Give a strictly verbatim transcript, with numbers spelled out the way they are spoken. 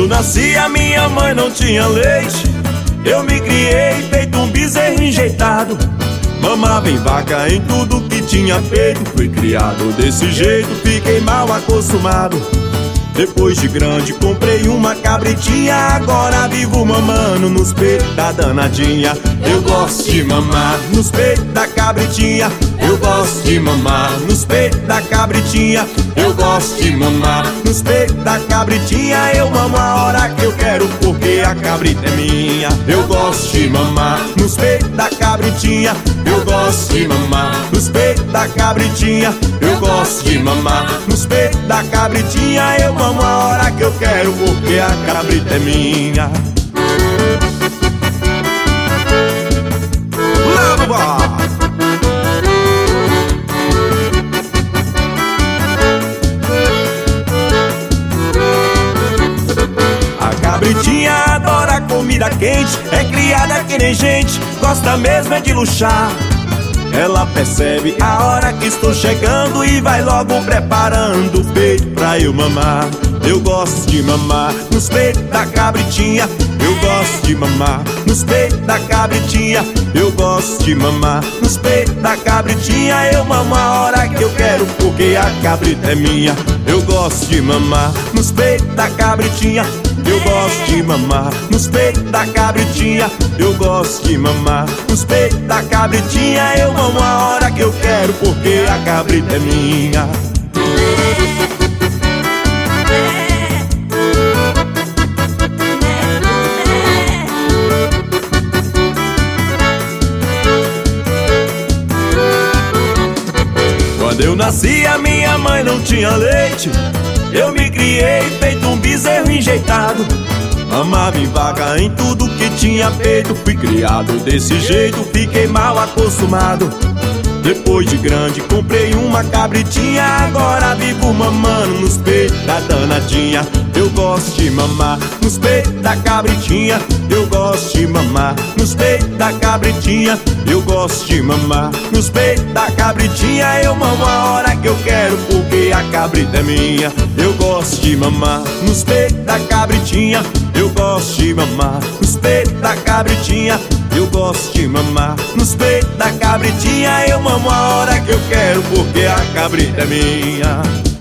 eu nasci a minha mãe não tinha leite. Eu me criei feito um bezerro enjeitado. Mamava em vaca em tudo que tinha peito. Fui criado desse jeito, fiquei mal acostumado. Depois de grande comprei uma cabritinha. Agora vivo mamando nos peitos da danadinha. Eu gosto de mamar nos peitos da cabritinha. Eu gosto de mamar nos peitos da cabritinha. Eu gosto de mamar nos peitos da cabritinha. Eu mamo a hora que eu quero porque a cabrita é minha. Eu gosto de mamar nos peitos da cabritinha. Eu gosto de mamar nos peitos da cabritinha. Eu gosto de mamar nos peitos da cabritinha. Eu mamo a hora que eu quero porque a cabrita é minha. Leva! A cabritinha adora comida quente, é criada que nem gente, gosta mesmo é de luxar. Ela percebe a hora que estou chegando e vai logo preparando o peito pra eu mamar. Eu gosto de mamar nos peitos da cabritinha. Eu gosto de mamar nos peitos da cabritinha. Eu gosto de mamar nos peitos da cabritinha. Eu mamo a hora que eu quero porque a cabrita é minha. Eu gosto de mamar nos peitos da cabritinha. Eu gosto de mamar nos peitos da cabritinha. Eu gosto de mamar nos peitos da cabritinha. Eu mamo a hora que eu quero porque a cabrita é minha. Quando eu nasci a minha mãe não tinha leite. Eu me criei feito um bezerro enjeitado. Mamava em vaca em tudo que tinha peito. Fui criado desse jeito, fiquei mal acostumado. Depois de grande comprei uma cabritinha. Agora vivo mamando nos peitos da danadinha. Eu gosto de mamar nos peitos da cabritinha. Eu gosto de mamar nos peitos da cabritinha. Eu gosto de mamar nos peitos da cabritinha. Eu mamo a hora que eu quero porque a cabrita é minha. Eu gosto de mamar nos peitos da cabritinha. Eu gosto de mamar nos peitos da cabritinha. Eu gosto de mamar nos peitos da cabritinha. Eu mamo a hora que eu quero porque a cabrita é minha.